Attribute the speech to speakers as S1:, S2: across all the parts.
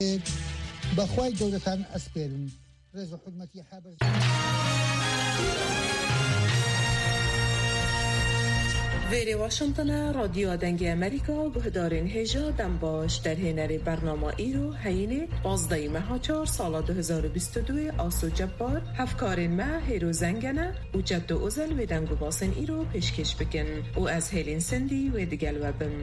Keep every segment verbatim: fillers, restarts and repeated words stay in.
S1: بەخوای گەورەتان ئەسپێرن. ڕێز و حورمەتی حابەر
S2: ویری واشنطن رادیو دنگ امریکا گهدارین هجا دم باش در هنر برنامه ای رو هینه بازده ماه چهار سال دو هزار و بیست و دو آسو جبار هفکارین ماه هیرو زنگنه و جد و ازل و دنگو باسن ای رو پیشکش بکن و از هیلین سندی و دیگل وبم.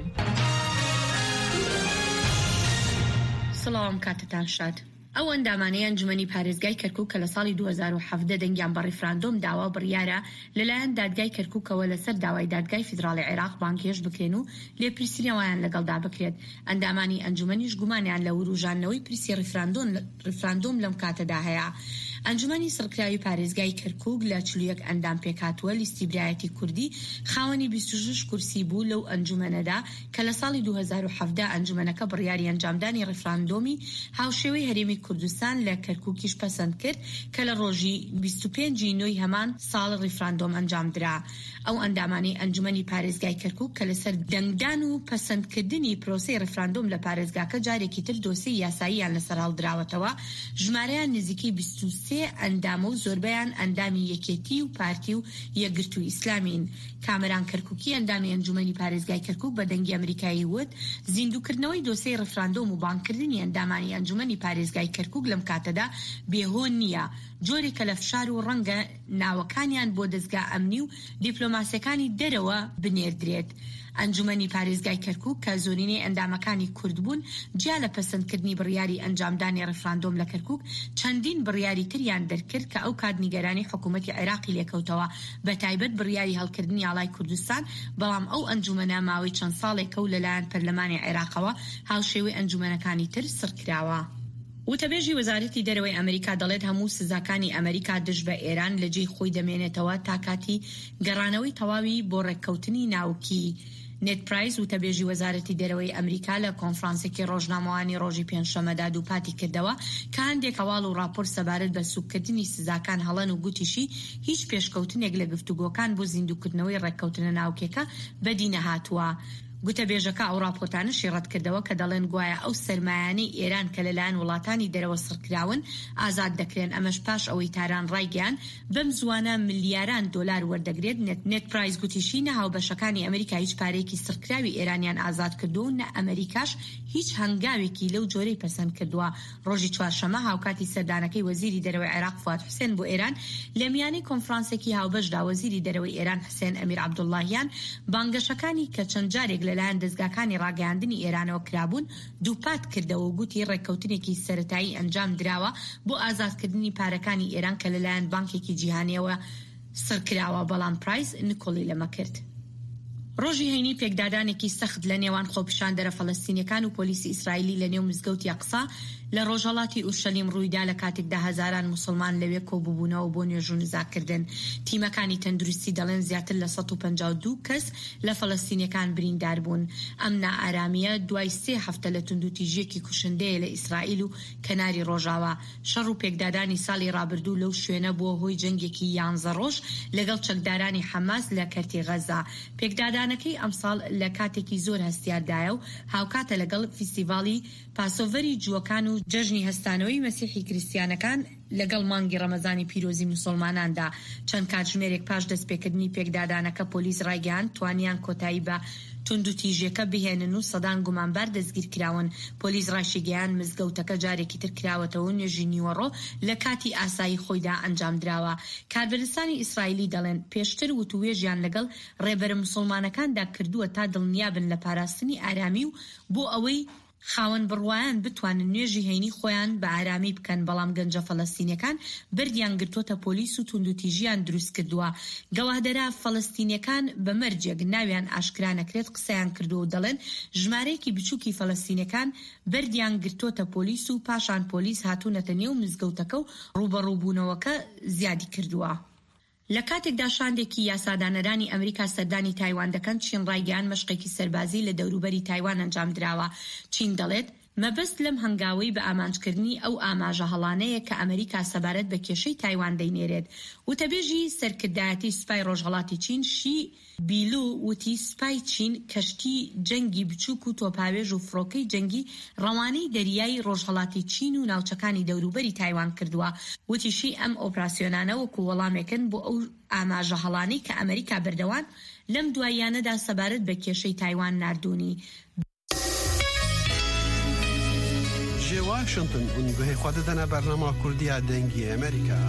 S3: سلام کاتتان شاد. ئەو ئەندامانەی ئەنجومەنی پارێزگای کەرکووک کە لە ساڵی دوو هەزار و حەڤدە دەنگیان بە ڕیفراندۆم داوا بڕیارە لەلایەن دادگای کەرکووکەوە لەسەر داوای دادگای فیدراڵی عێراق بانکێش بکرێن و لێپرسینەوەیان لەگەڵدا بکرێت. ئەندامانی ئەنجومەنیش گومانیان لە وروژانەوەی پرسی ڕیفراندۆم لەم کاتەدا هەیە. ئەنجومەنی سڕکراوی پارێزگای کەرکووک لە چل و یەک ئەندام پێکهاتووە لیستی برایەتی کوردی خاوەنی بیست و شەش کورسی بوو لەو ئەنجومەنەدا کە لە ساڵی دوو هەزار و حەڤدە ئەنجومەنەکە بڕیاری ئەنجامدانی ڕیفراندۆمی هاوشێوەی هەرێمی کوردستان لە کەرکووکیش پەسەند کرد کە لە ڕۆژی بیست و پێنجی نۆی هەمان ساڵ ڕیفراندۆم ئەنجامدرا. ئەو ئەندامانی ئەنجومەنی پارێزگای کەرکووک کە لەسەر دەنگدان و پەسەندکردنی پرۆسەی ڕیفراندۆم لە پارێزگاکە جارێکی تر دۆسەی یاساییان لەسەر هەڵدراوەتەوە، ژمارەیان نزیکەی بیست و سێ ئەندامە و زۆربەیان ئەندامی یەکێتی و پارتی و یەکگرتووی ئیسلامین. کامەران کەرکووکی ئەندامی ئەنجومەنی پارێزگای کەرکووک بە دەنگی ئەمریکایی وت زیندووکردنەوەی دۆسەی ڕیفراندۆم و بانکردنی ئەندامانی ئەنجومەنی پارێزگای کەرکووک لەم کاتەدا بێهۆ نییە، جۆرێکە لە فشار و ڕەنگە ناوەکانیان بۆ دەستگا ئەمنی و دیپلۆماسیەکانی دەرەوە بنێردرێت. ئەنجومەنی پارێزگای کەرکووک کە زۆرینەی ئەندامەکانی کورد بوون جیا لە پەسەندکردنی بڕیاری ئەنجامدانی ڕیفراندۆم لە کەرکووک چەندین بڕیاری تریان دەرکرد کە ئەو کات نیگەرانی حکوومەتی عێراقی لێکەوتەوە، بە تایبەت بڕیاری هەڵکردنی ئاڵای کوردستان. بەڵام ئەو ئەنجومەنە ماوەی چەند ساڵێکە و لەلایەن پەرلەمانی عێراقەوە هاوشێوەی ئەنجومەنەکانی تر سڕکراوە. وتەبێژی وەزارەتی دەرەوەی ئەمریکا دەڵێت هەموو سزاکانی ئەمریکا دژ بە ئێران لە جێی خۆی دەمێنێتەوە تا کاتی گەڕانەوەی تەواوی بۆ ڕێککەوتنی ناوکی. نێت پرایس وتەبێژی وەزارەتی دەرەوەی ئەمریکا لە کۆنفرانسێکی ڕۆژنامەوانی ڕۆژی پێنجشەمەدا دووپاتی کردەوە کە هەندێک هەواڵ و راپۆر سەبارەت بە سوککردنی سزاکان هەڵەن و گوتیشی هیچ پێشکەوتنێک لە گفتوگۆکان بۆ زیندووکردنەوەی ڕێککەوتنە ناوکێکە بەدی نەهاتووە. گوتەبێژەکە ئەو راپۆرتانەشی ڕەت کردەوە کە دەڵێن گوایە ئەو سەرمایانەی ئێران کە لەلایەن وڵاتانی دەرەوە سڕکراون ئازاد دەکرێن، ئەمەش پاش ئەوەی تاران ڕایگەیان بەم زوانە ملیاران دۆلار وەردەگرێت. نێت پرایس گوتیشی نە هاوبەشەکانی ئەمریکا هیچ پارێکی سڕکراوی ئێرانیان ئازاد کردو و نە ئەمریکاش هیچ هەنگاوێکی لەو جۆرەی پەسەند کردووە. ڕۆژی چوارشەمە هاوکاتی سەردانەکەی وەزیری دەرەوەی عێراق فواد حوسێن بۆ ئێران لە میانەی کۆنفرانسێکی هاوبەشدا وەزیری دەرەوەی ئێران حوسێن ئەمیر عەبدوڵڵاهیان بانگەشەکانی کە چەند جارێک لەلایەن دەستگاکانی ڕاگەیاندنی ئێرانەوە کرابوون دووپات کردەوە و گوتی ڕێککەوتنێکی سەرەتایی ئەنجام دراوە بۆ ئازادکردنی پارەکانی ئێران کە لەلایەن بانکێکی جیهانیەوە سڕکراوە. بەڵام پرایس نکۆڵی لەمە کرد. ڕۆژی هەینی پێکدادانێکی سەخت لە نێوان خۆپیشاندەرە فەڵەستینیەکان و پۆلیسی ئیسرائیلی لە نێو مزگەوتی ئەقسا لە ڕۆژهەڵاتی ئورشەلیم ڕوویدا لە کاتێکدا هەزاران موسڵمان لەوێ کۆبووبوونەوە بۆ نوێژ و نزاکردن. تیمەکانی تەندروستی دەڵێن زیاتر لە سەد و پەنجا و دوو کەس لە فەڵەستینیەکان بریندار بوون. ئەم نائارامیە دوای سێ هەفتە لە توندوتیژیەکی کوشندەیە لە ئیسرائیل و کەناری ڕۆژاوە. شەڕ و پێکدادانی ساڵی ڕابردوو لەو شوێنە بووە هۆی جەنگێکی یانزە ڕۆژ لەگەڵ چەکدارانی حەماس لە کەرتی غەزا. پێکدادانەکەی ئەمساڵ لە کاتێکی زۆر هەستیاردایە و هاوکاتە لەگەڵ فیستیڤاڵی پاسۆڤەری جووەکان و جەژنی هەستانەوەی مەسیحی کریستیانەکان لەگەڵ مانگی ڕەمەزانی پیرۆزی موسڵماناندا. چەند کاتژمێرێک پاش دەستپێکردنی پێکدادانەکە پۆلیس ڕایگەیاند توانیان کۆتایی بە توندوتیژیەکە بهێنن و سەدان گومانبار دەستگیر کراون. پۆلیس ڕاشیگەیان مزگەوتەکە جارێکی تر کراوەتەوە نوێژی نیوەڕۆ لە کاتی ئاسایی خۆیدا ئەنجام دراوە. کاربەرستانی ئیسرائیلی دەڵێن پێشتر وتوێژیان لەگەڵ ڕێبەرە موسڵمانەکاندا کردووە تا دڵنیابن لە پاراستنی ئارامی و بۆ ئەوەی خاوەن بڕوایان بتوانن نوێژی هەینی خۆیان بە ئارامی بکەن. بەڵام گەنجە فەڵەستینیەکان بردیان گرتوتە پۆلیس و توندوتیژیان دروست کردووە. گەوادەرە فەڵەستینیەکان بە مەرجێک ناویان ئاشکرا نەکرێت قسەیان کردو و دەڵێن ژمارەیەکی بچووکی فەڵەستینیەکان بردیان گرتوتە پۆلیس و پاشان پۆلیس هاتوونەتە نێو مزگەوتەکە و ڕوبەڕووبوونەوەکە زیادی کردووە. لە کاتێکدا شاندێکی یاسادانەرانی ئەمریکا سەردانی تایوان دەکەن چین ڕایگەیان مەشقێکی سەربازی لە دەوروبەری تایوان ئەنجام دراوە. چین دەڵێت مەبەست لەم هەنگاوەی بە ئامانجکردنی ئەو ئاماژە هەڵانەیە کە ئەمریکا سەبارەت بە کێشەی تایوان دەینێرێت. وتەبێژی سەرکردایەتی سوپای ڕۆژهەڵاتی چین شی بیلو وتی سوپای چین کەشتی جەنگی بچووک و تۆپاوێژ و فڕۆکەی جەنگی ڕەوانەی دەریایی ڕۆژهەڵاتی چین و ناوچەکانی دەوروبەری تایوان کردووە. وتیشی ئەم ئۆپراسیۆنانە وەکو وەڵامێکن بۆ ئەو ئاماژە هەڵانەی کە ئەمریکا بردەوان لەم دواییانەدا سەبارەت بە کێشەی تایوان ناردوونی.
S4: جه واشنطن اونگوه خود دنه برنامه کردی دنگی امریکا.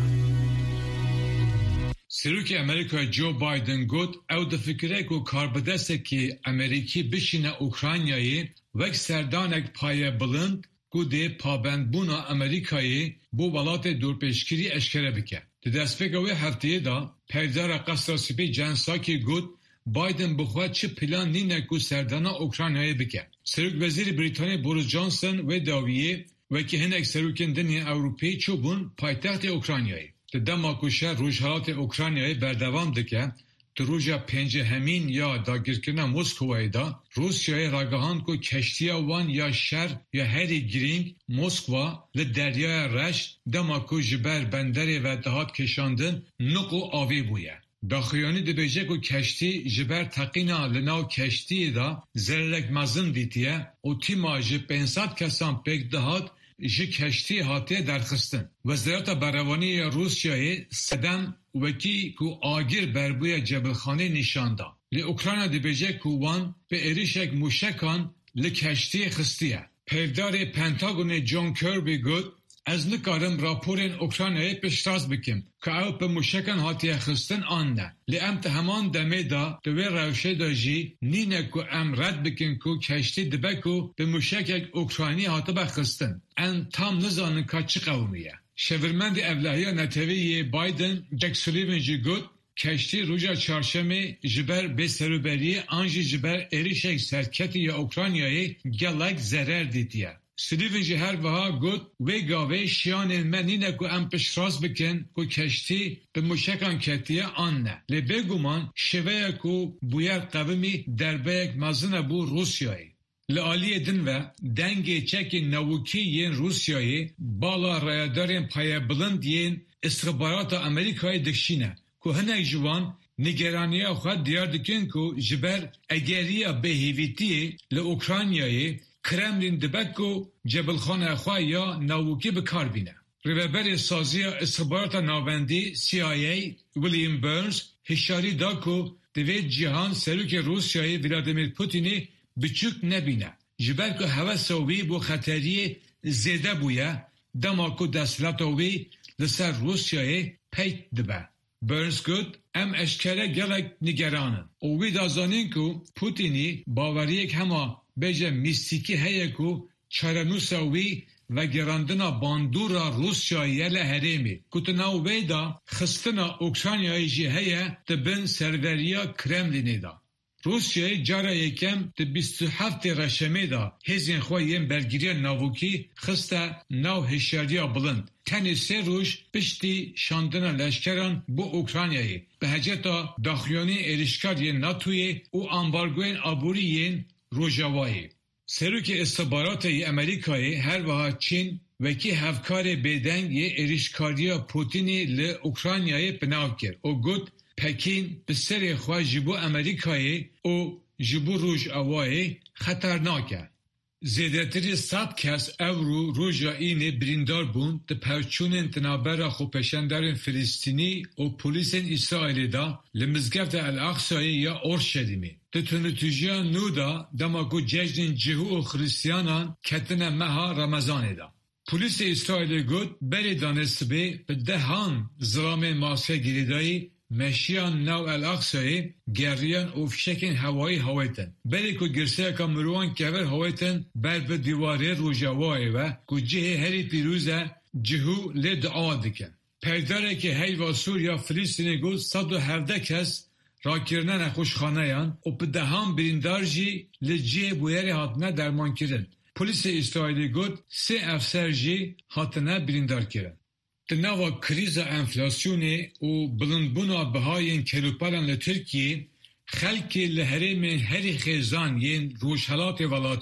S5: سروک امریکا جو بایدن گوت او ده فکره که کاربدسته که امریکی بشینه اوکراینیایی وک سردانک پایه بلند گوده پابندبونا امریکایی بو ولات دورپشکری اشکره بکه. ده دستفگوه هفته دا پیدار قصر سپی جنساکی گوت بایدن بخواد چه پلان نینه که سردانا اوکراینیایی بکه. سروک وزیر بریتانیا بوریس جانسون و داویه و که هنک سروکن دنیا اوروپی چوبون پایتخت اوکراینیایی. ده دماکوشه روژهالات اوکراینیایی بردوام دکه تو روژا پنج همین یا داگیرکرنا موسکوایی دا روسیای راگهان که کشتی وان یا شر یا هری گرینگ موسکوا لدریای رش دماکو جبر بندر و دهات کشاندن نقو آوی بویه. داخیانی ده بیجه که کشتی جبر تقینا لناو کشتی دا زرلک مزن دیتیه و تیما جه پینصد کسان پیک دهات جه کشتی هاته درخستن. وزارت بروانی روسیای سدم وکی که آگیر بربوی جبلخانه نشانده. لی اوکراین ده بیجه که وان به اریشک موشکان لی کشتی خستیه. پیدار پنتاگون جون کربی گود از نکارم راپورین اوکراینای پشتاز بکم که او به موشکان هاتیه خستن آن نه. لی ام همان دمه دا دوی روشه دا جی نینه که ام رد بکن که کشتی دبه که به موشک اوکراینی هاته بخستن. ان تام نزانن که چی قومیه. شورمند اولهی نتوی بایدن جک سولیون جی گود کشتی روژا چارشمه جبر به سروبری آنجی جبر اریشک سرکتی یا اوکراینیای گلک زرر دیدیه. سلیون جی هر وها گود و گاوه شیان منینه که ام پشراز بکن که کشتی به مشکان کتیه آن نه. لی بگومان شوه که بویر قومی دربه یک مزنه بو روسیایی. لعالی دن و دنگ چک نوکی ین روسیایی بالا رایدارین پایه بلند ین استخبارات امریکای دکشینه که هنگ جوان نگرانی خود دیار دکن که جبر اگریه بهیویتی لأوکراینیایی کرملین دبکو جبلخانه خواه یا نووکی بکار بینه. ریوبر سازی استخبارات ناوندی سی آی ای ویلیام برنز هشاری دا که دوید جهان سروک روسیای ولادیمیر پوتینی بچوک نبینه. جبر که حوثوی بو خطری زیده بویه دما که دستلاتوی لسر روسیای پیت دبه. برنز گود ام اشکره گلک نگرانن. اوی دازانین که پوتینی باوریک همه بیجه میستیکی هیه که چرنوساوی و گراندنا باندورا روسیایی لحریمی کتناو ویدا خستنا اوکراینیایی جی هیه تبن سروریا کرملینی دا. روسیایی جارا یکم ده بیست و هفت رشمه دا هزین خواهیم برگیری ناوکی خسته ناو هشیاریا بلند. تنی سه روش پشتی شاندنا لشکران بو اوکراینیایی به هجتا داخلیانی ارشکاری ناتوی و امبارگوین آبوریین روژاوایی. سروک استخبارات امریکایی هر وها چین وکی هفکار بدنگ یه ارشکاریا پوتینی ل اوکراینیایی پناه کرد و گفت پکین به سر خواه جبو امریکایی و جبو روژاوایی خطرناکه. زیادتری صد کس اورو روژا اینه بریندار بون ده پرچون تنابر خوپشندر فلسطینی و پولیس اسرائیلی دا لمزگفت الاقصایی یا اورشلیمی. ده تنتوجیان نو دا دماغو جشن جهو و خریستیانان کتن مها رمضان دا. پولیس اسرائیلی گود بری دانستبه به دهان ظلام ماسه گریدایی مشیان نو الاقصایی گریان افشکن هوایی هوایتن. بلی که گرسه که مروان کبر هوایتن بر به دیواره روژاوایی و که جه هری پیروزه جهو لدعا دکن. پرداره که هیوا سوریا فلسطینی گود صد و هفده کس را کرنن خوشخانه یان و به دهان بریندار جی لجه بویری هاتنه درمان کرن. پولیس اسرائیلی گود سه افسر جی هاتنه بریندار کرن. تناوا کریزا انفلاسیونی و بلندبونا بهاین کلوپالان لترکیه خلکی لحرم هری خیزان ین روشهلات ولاتی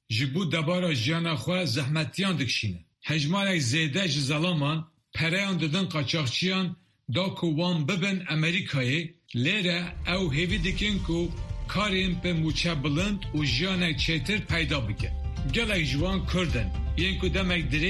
S5: جبو دبارا جیانا خواه زحمتیان دکشینه. هجمارک زیده جزالامان پریان دادن قاچاقچیان دا کوان ببن امریکایی لیره او هیوی دکن کو کارین به موچه بلند و جیانک چیتر پیدا بکن. گلک جوان کردن. این که دمک